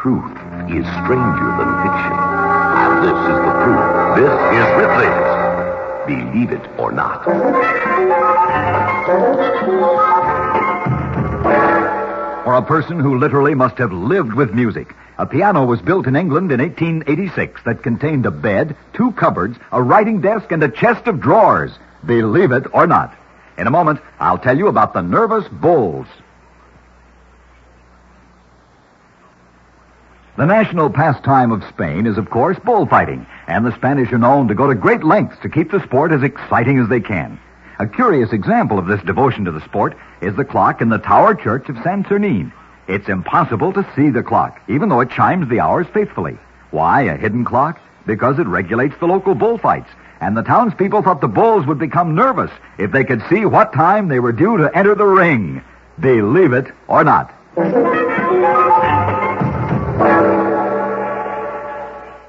truth is stranger than fiction. And this is the proof. This is Ripley's Believe It or Not. For a person who literally must have lived with music, a piano was built in England in 1886 that contained a bed, 2 cupboards, a writing desk, and a chest of drawers. Believe it or not. In a moment, I'll tell you about the nervous bulls. The national pastime of Spain is, of course, bullfighting, and the Spanish are known to go to great lengths to keep the sport as exciting as they can. A curious example of this devotion to the sport is the clock in the Tower Church of San Fermin. It's impossible to see the clock, even though it chimes the hours faithfully. Why a hidden clock? Because it regulates the local bullfights, and the townspeople thought the bulls would become nervous if they could see what time they were due to enter the ring. Believe it or not.